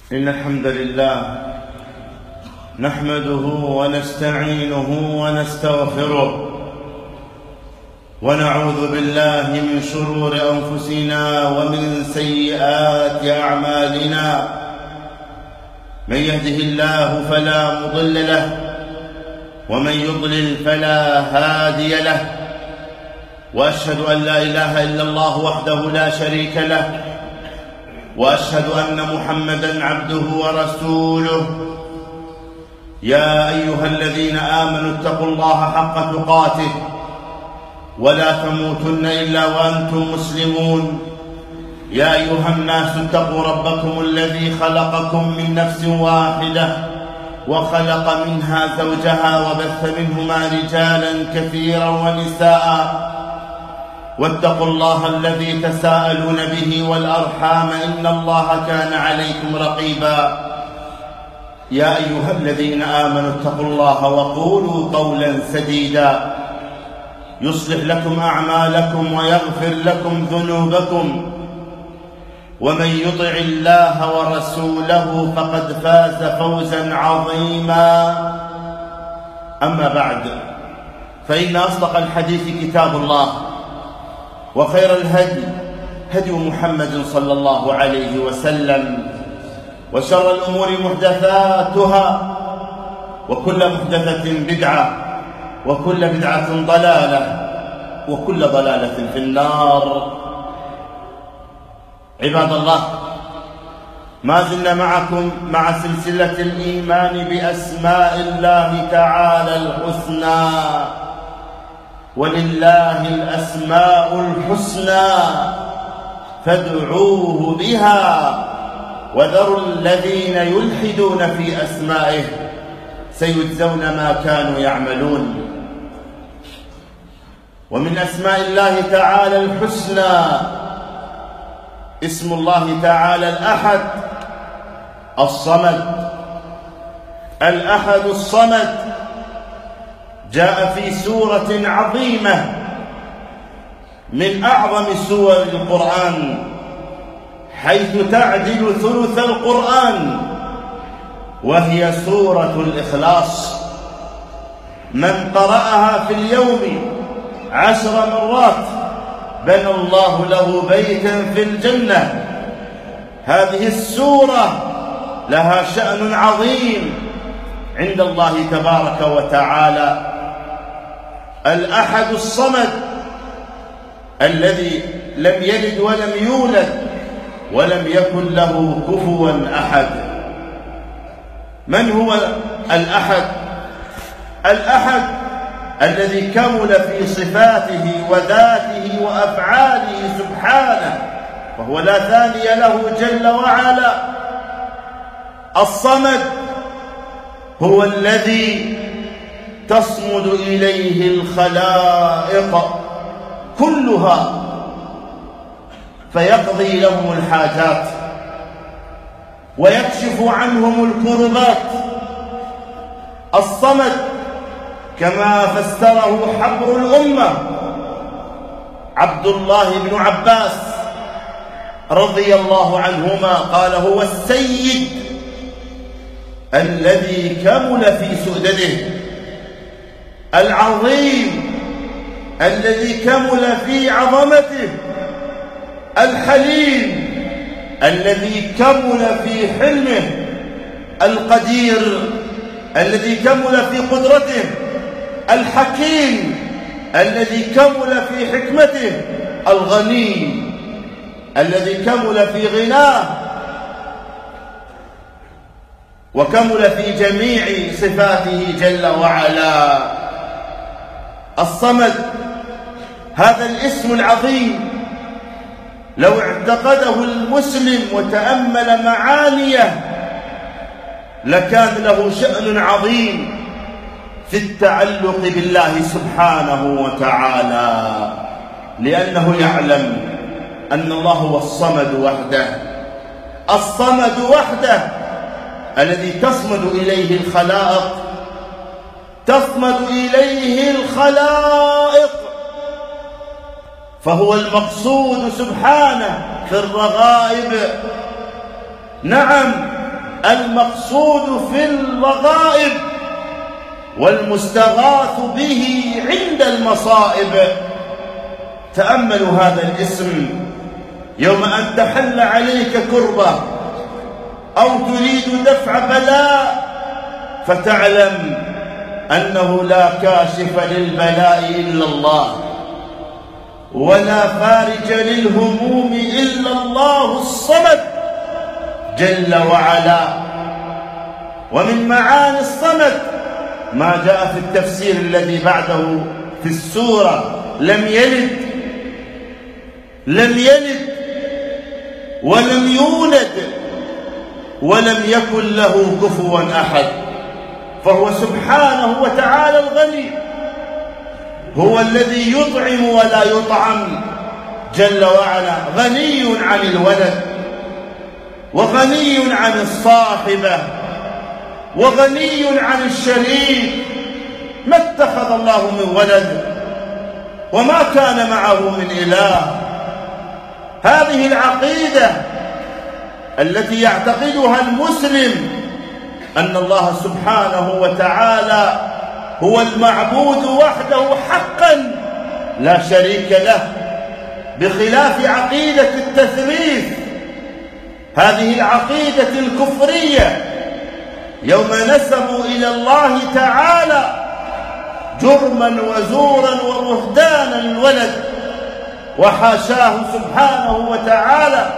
إن الحمد لله نحمده ونستعينه ونستغفره ونعوذ بالله من شرور أنفسنا ومن سيئات أعمالنا. من يهده الله فلا مضل له ومن يضلل فلا هادي له، وأشهد أن لا إله إلا الله وحده لا شريك له، وأشهد أن محمدًا عبده ورسوله. يا أيها الذين آمنوا اتقوا الله حق تقاته ولا تموتن إلا وأنتم مسلمون. يا أيها الناس اتقوا ربكم الذي خلقكم من نفس واحدة وخلق منها زوجها وبث منهما رجالا كثيرا ونساء، واتقوا الله الذي تساءلون به والأرحام إن الله كان عليكم رقيبا. يا أيها الذين آمنوا اتقوا الله وقولوا قولا سديدا يصلح لكم أعمالكم ويغفر لكم ذنوبكم، ومن يطع الله ورسوله فقد فاز فوزا عظيما. أما بعد، فإن أصدق الحديث كتاب الله، وخير الهدي هدي محمد صلى الله عليه وسلم، وشر الأمور محدثاتها، وكل محدثة بدعة، وكل بدعة ضلالة، وكل ضلالة في النار. عباد الله، ما زلنا معكم مع سلسلة الإيمان بأسماء الله تعالى الحسنى، ولله الأسماء الحسنى فادعوه بها وذروا الذين يلحدون في أسمائه سيجزون ما كانوا يعملون. ومن أسماء الله تعالى الحسنى اسم الله تعالى الأحد الصمد. الأحد الصمد جاء في سورة عظيمة من أعظم سور القرآن، حيث تعدل ثلث القرآن، وهي سورة الإخلاص. من قرأها في اليوم 10 مرات بنى الله له بيتا في الجنة. هذه السورة لها شأن عظيم عند الله تبارك وتعالى. الأحد الصمد الذي لم يلد ولم يولد ولم يكن له كفوا أحد. من هو الأحد؟ الأحد الذي كمل في صفاته وذاته وأفعاله سبحانه، وهو لا ثاني له جل وعلا. الصمد هو الذي تصمد إليه الخلائق كلها فيقضي لهم الحاجات ويكشف عنهم الكربات. الصمد كما فسره حبر الأمة عبد الله بن عباس رضي الله عنهما، قال: هو السيد الذي كمل في سؤدده، العظيم الذي كمل في عظمته، الحليم الذي كمل في حلمه، القدير الذي كمل في قدرته، الحكيم الذي كمل في حكمته، الغني الذي كمل في غناه وكمل في جميع صفاته جل وعلا. الصمد هذا الاسم العظيم لو اعتقده المسلم وتأمل معانيه لكان له شأن عظيم في التعلق بالله سبحانه وتعالى، لأنه يعلم أن الله هو الصمد وحده. الصمد وحده الذي تصمد إليه الخلائق، تصمد إليه الخلائق، فهو المقصود سبحانه في الرغائب. نعم، المقصود في الرغائب والمستغاث به عند المصائب. تأملوا هذا الاسم يوم أن تحل عليك كربة أو تريد دفع بلاء، فتعلم أنه لا كاشف للبلاء إلا الله، ولا فارج للهموم إلا الله الصمد جل وعلا. ومن معاني الصمد ما جاء في التفسير الذي بعده في السورة: لم يلد ولم يولد ولم يكن له كفوا أحد. فهو سبحانه وتعالى الغني، هو الذي يطعم ولا يطعم جل وعلا، غني عن الولد وغني عن الصاحبة وغني عن الشريك. ما اتخذ الله من ولد وما كان معه من إله. هذه العقيدة التي يعتقدها المسلم أن الله سبحانه وتعالى هو المعبود وحده حقا لا شريك له، بخلاف عقيدة التثليث، هذه العقيدة الكفرية، يوم نسبوا إلى الله تعالى جرما وزورا وبهتانا الولد، وحاشاه سبحانه وتعالى.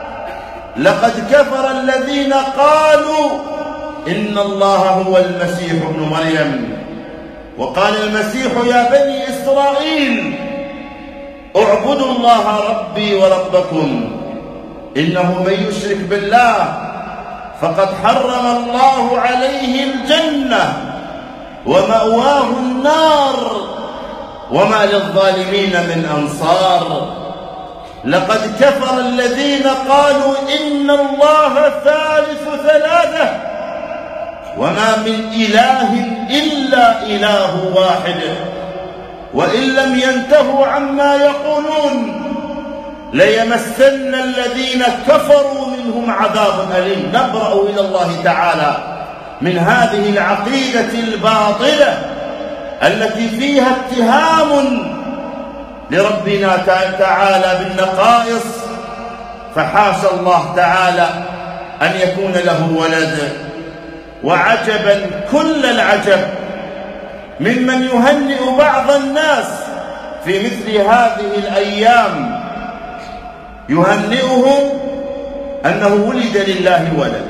لقد كفر الذين قالوا إن الله هو المسيح ابن مريم. وقال المسيح: يا بني إسرائيل اعبدوا الله ربي وربكم، إنه من يشرك بالله فقد حرم الله عليه الجنة ومأواه النار وما للظالمين من أنصار. لقد كفر الذين قالوا إن الله ثالث ثلاثة وما من إله إلا إله واحد، وإن لم ينتهوا عما يقولون ليمسن الذين كفروا منهم عذاب أليم. نبرأ إلى الله تعالى من هذه العقيدة الباطلة التي فيها اتهام لربنا تعالى بالنقائص، فحاشا الله تعالى أن يكون له ولد. وعجبا كل العجب ممن يهنئ بعض الناس في مثل هذه الأيام، يهنئهم أنه ولد لله ولد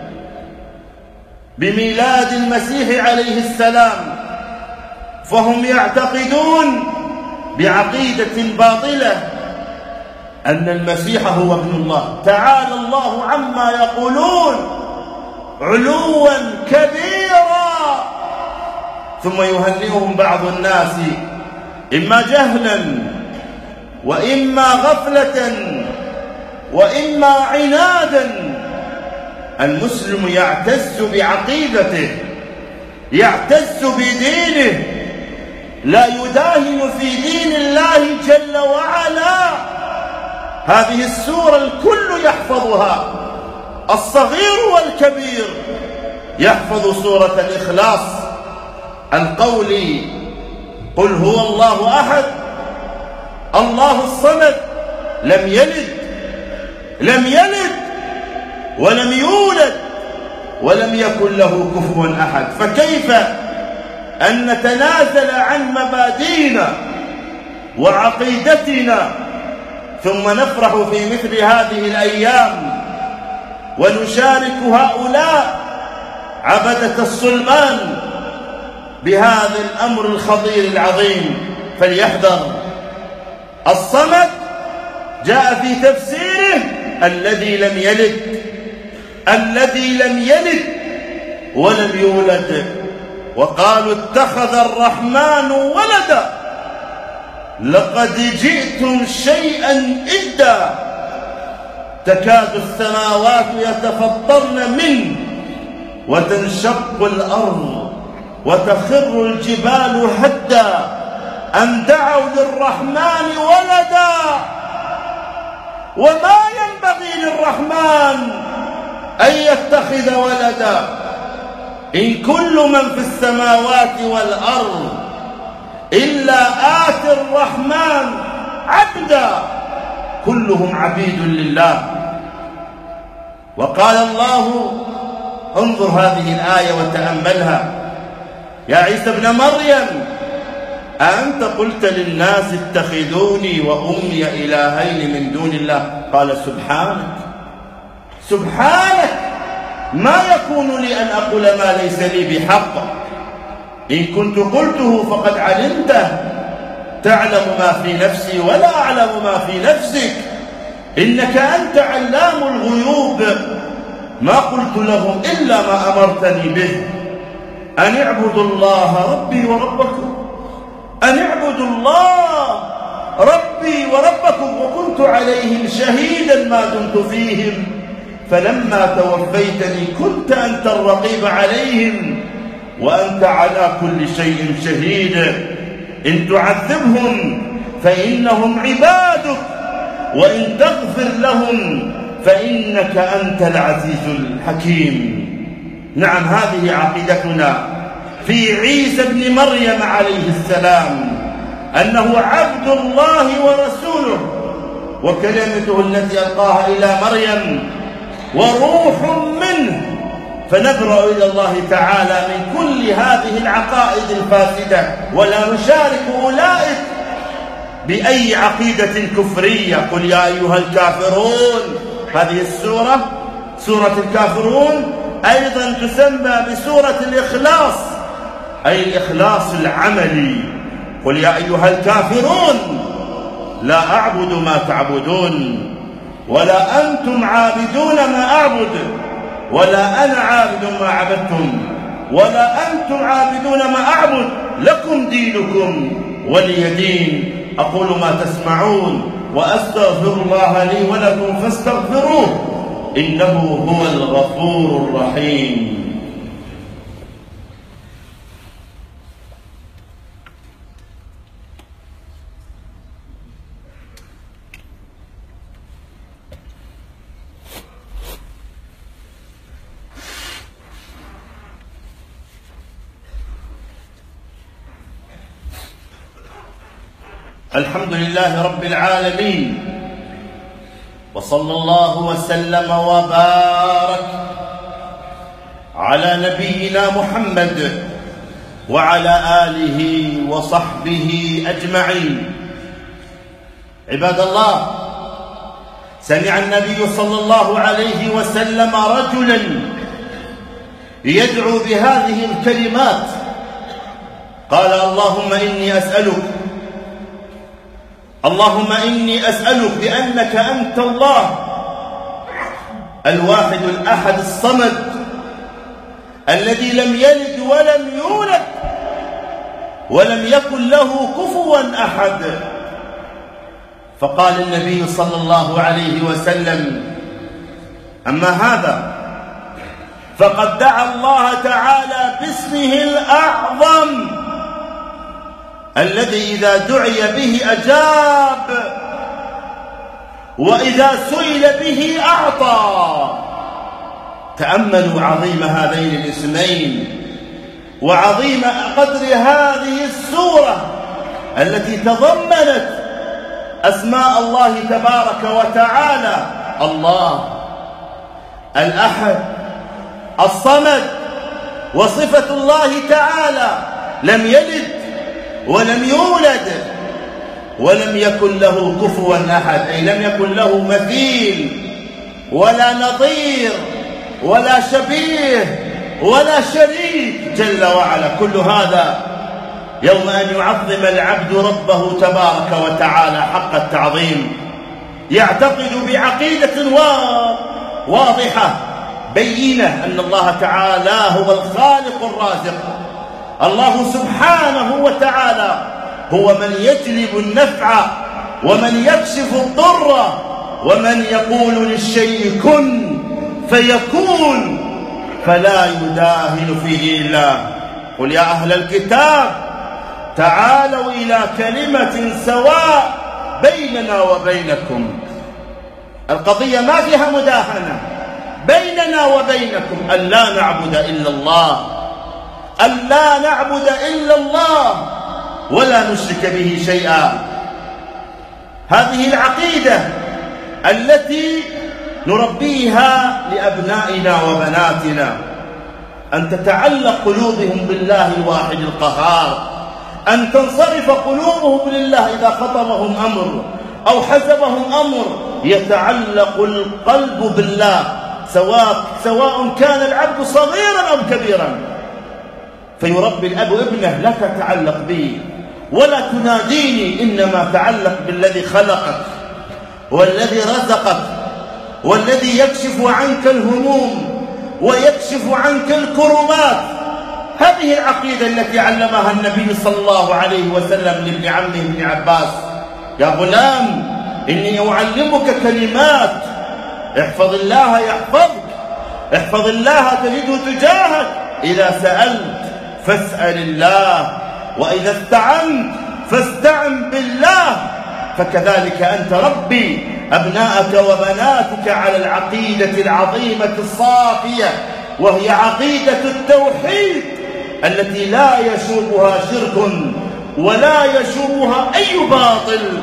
بميلاد المسيح عليه السلام، فهم يعتقدون بعقيدة باطلة أن المسيح هو ابن الله. تعالى الله عما يقولون علوا كبيرا. ثم يهنئهم بعض الناس إما جهلا وإما غفلة وإما عنادا. المسلم يعتز بعقيدته، يعتز بدينه، لا يداهن في دين الله جل وعلا. هذه السورة الكل يحفظها، الصغير والكبير يحفظ سورة الإخلاص، القول: قل هو الله أحد الله الصمد لم يلد ولم يولد ولم يكن له كفوا أحد. فكيف أن نتنازل عن مبادئنا وعقيدتنا ثم نفرح في مثل هذه الأيام ونشارك هؤلاء عبدة الصلمان بهذا الأمر الخطير العظيم؟ فليحذر. الصمد جاء في تفسيره الذي لم يلد ولم يولد. وقالوا: اتخذ الرحمن ولدا لقد جئتم شيئا إدا تكاد السماوات يتفطرن منه وتنشق الأرض وتخر الجبال هدا أن دعوا للرحمن ولدا وما ينبغي للرحمن أن يتخذ ولدا، إن كل من في السماوات والأرض إلا آتي الرحمن عبدا، كلهم عبيد لله. وقال الله، انظر هذه الآية وتأملها: يا عيسى ابن مريم أأنت قلت للناس اتخذوني وأمي إلهين من دون الله؟ قال سبحانك سبحانك، ما يكون لي أن أقول ما ليس لي بحق، إن كنت قلته فقد علمته، تعلم ما في نفسي ولا أعلم ما في نفسك، إنك أنت علام الغيوب. ما قلت لهم إلا ما أمرتني به، أن اعبدوا الله ربي وربكم، أن اعبدوا الله ربي وربكم، وكنت عليهم شهيدا ما دمت فيهم، فلما توفيتني كنت أنت الرقيب عليهم وأنت على كل شيء شهيد. إن تعذبهم فإنهم عبادك، وإن تغفر لهم فإنك أنت العزيز الحكيم. نعم، هذه عقيدتنا في عيسى ابن مريم عليه السلام، أنه عبد الله ورسوله وكلمته التي ألقاها إلى مريم وروح منه. فنبرأ إلى الله تعالى من كل هذه العقائد الفاسدة، ولا نشارك أولئك بأي عقيدة كفرية. قل يا أيها الكافرون، هذه السورة سورة الكافرون أيضا تسمى بسورة الإخلاص، أي الإخلاص العملي. قل يا أيها الكافرون لا أعبد ما تعبدون ولا أنتم عابدون ما أعبد ولا أنا عابد ما عبدتم ولا أنتم عابدون ما أعبد، لكم دينكم ولي دين. أقول ما تسمعون وأستغفر الله لي ولكم فاستغفروه إنه هو الغفور الرحيم. الحمد لله رب العالمين، وصلى الله وسلم وبارك على نبينا محمد وعلى آله وصحبه أجمعين. عباد الله، سمع النبي صلى الله عليه وسلم رجلا يدعو بهذه الكلمات، قال: اللهم إني أسألك بأنك أنت الله الواحد الأحد الصمد الذي لم يلد ولم يولد ولم يكن له كفوا أحد. فقال النبي صلى الله عليه وسلم: أما هذا فقد دعا الله تعالى باسمه الأعظم الذي إذا دعي به أجاب، وإذا سئل به أعطى. تأملوا عظيم هذين الاسمين وعظيم قدر هذه السورة التي تضمنت أسماء الله تبارك وتعالى: الله الأحد الصمد، وصفة الله تعالى لم يلد ولم يولد ولم يكن له كفوا أحد، أي لم يكن له مثيل ولا نظير ولا شبيه ولا شريك جل وعلا. كل هذا يوم أن يعظم العبد ربه تبارك وتعالى حق التعظيم، يعتقد بعقيدة واضحة بينة أن الله تعالى هو الخالق الرازق. الله سبحانه وتعالى هو من يجلب النفع ومن يكشف الضر ومن يقول للشيء كن فيكون، فلا يداهن فيه إلا. قل يا أهل الكتاب تعالوا إلى كلمة سواء بيننا وبينكم. القضية ما فيها مداهنة، بيننا وبينكم ألا نعبد إلا الله، ألا نعبد إلا الله ولا نشرك به شيئا. هذه العقيدة التي نربيها لأبنائنا وبناتنا، أن تتعلق قلوبهم بالله الواحد القهار، أن تنصرف قلوبهم لله إذا خطبهم أمر أو حسبهم أمر، يتعلق القلب بالله سواء كان العبد صغيرا أو كبيرا. فيربي الأب ابنه: لا تتعلق بي ولا تناديني، إنما تعلق بالذي خلقك والذي رزقك والذي يكشف عنك الهموم ويكشف عنك الكربات. هذه العقيدة التي علمها النبي صلى الله عليه وسلم لابن عمه ابن عباس: يا غلام إني أعلمك كلمات، احفظ الله يحفظك، احفظ الله تجده تجاهك، إذا سألت فاسأل الله، وإذا استعنت فاستعن بالله. فكذلك أنت ربي أبناءك وبناتك على العقيدة العظيمة الصافية، وهي عقيدة التوحيد التي لا يشوبها شرك ولا يشوبها أي باطل،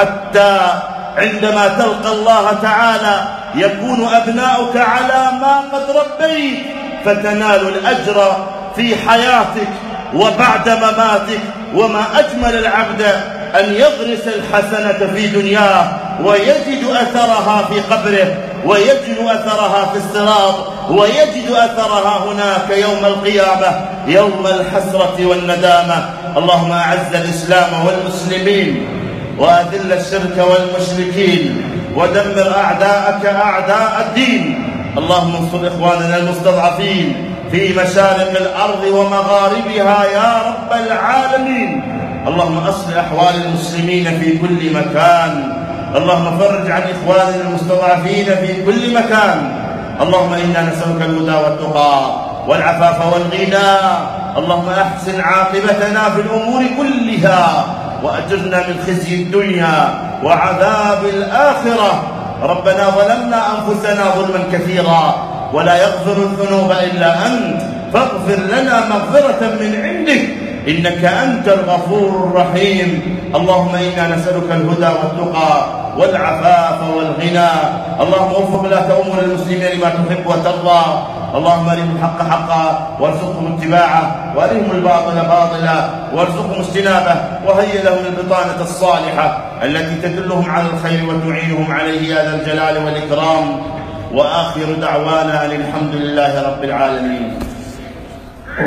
حتى عندما تلقى الله تعالى يكون أبناؤك على ما قد ربيت، فتنال الأجر في حياتك وبعد مماتك. وما أجمل العبد أن يغرس الحسنة في دنياه ويجد أثرها في قبره، ويجد أثرها في الصراط، ويجد أثرها هناك يوم القيامة، يوم الحسرة والندامة. اللهم أعز الإسلام والمسلمين، وأذل الشرك والمشركين، ودمر أعداءك أعداء الدين. اللهم انصر إخواننا المستضعفين في مشارق الأرض ومغاربها يا رب العالمين. اللهم أصلح أحوال المسلمين في كل مكان، اللهم فرج عن إخواننا المستضعفين في كل مكان. اللهم إنا نسألك الهدى والتقى والعفاف والغنى. اللهم أحسن عاقبتنا في الأمور كلها، وأجرنا من خزي الدنيا وعذاب الآخرة. ربنا ظلمنا أنفسنا ظلما كثيرا، ولا يغفر الذنوب إلا أنت، فاغفر لنا مغفرة من عندك، إنك أنت الغفور الرحيم. اللهم إنا نسألك الهدى والتقى والعفاف والغنى. اللهم وفق ولاة أمور المسلمين لما تحب وترضى. اللهم أرهم الحق حقا وارزقهم اتباعه، وأرهم الباطل باطلا وارزقهم اجتنابه، وهيئ لهم البطانة الصالحة التي تدلهم على الخير وتعينهم عليه يا ذا الجلال والإكرام. وآخر دعوانا أن الحمد لله رب العالمين.